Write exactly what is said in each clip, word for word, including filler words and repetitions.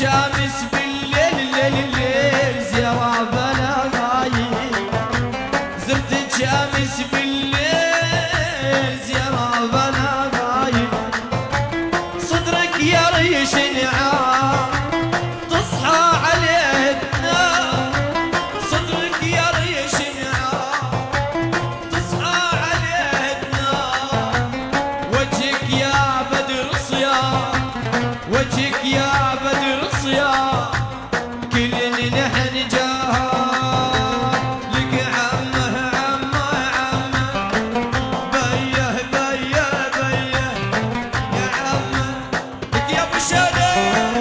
شامس بالليل الليل الليل زيارة بلا غايب زرت شامس بالليل زيارة بلا غايب صدرك يا ريش نعام تصحى عليه تنام صدرك يا ريش نعام تصحى عليه تنام وجهك يا بدر صيام وجهك يا بدر صيام كلنا نحن جاهل لك عمه عمه عمه بيه بيه بيه يا عمه لك يا ابو شادي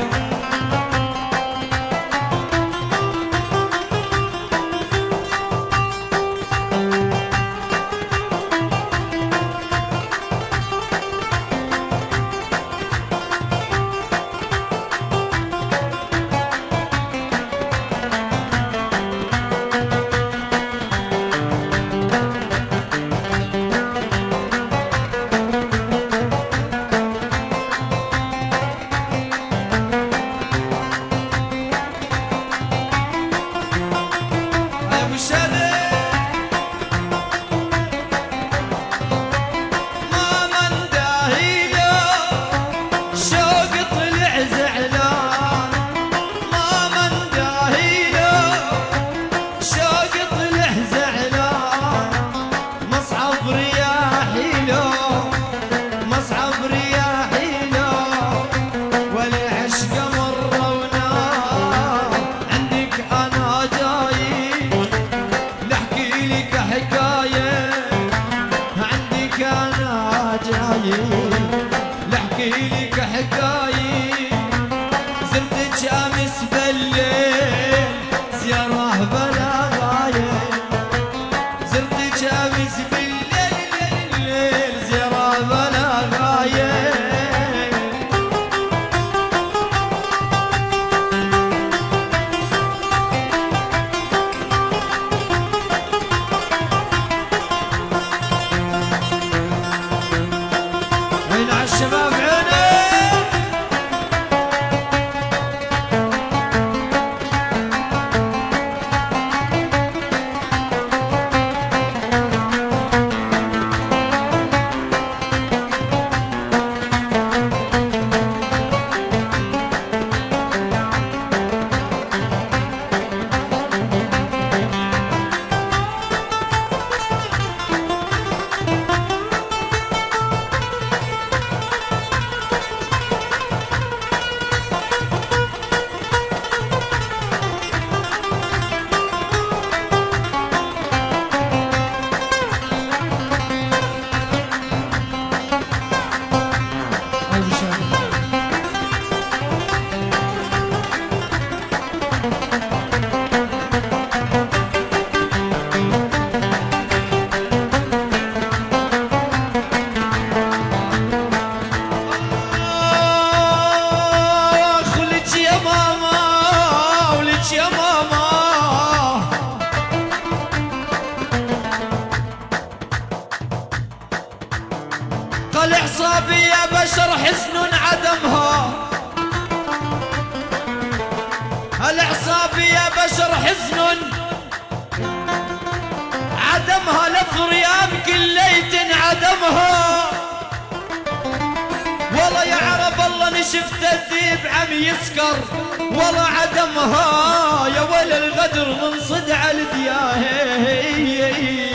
لحكي لك حكاية زرت شامس بالليل زيارة بلا غاية زرت شامس بالليل الليل زيارة بلا غاية الشباب عيني العصابي يا بشر حزن عدمها العصابي يا بشر حزن عدمها لفريام كليت عدمها والله يا عرب الله نشفت الذيب عم يسكر والله عدمها يا ويل الغدر من صدع الدياهي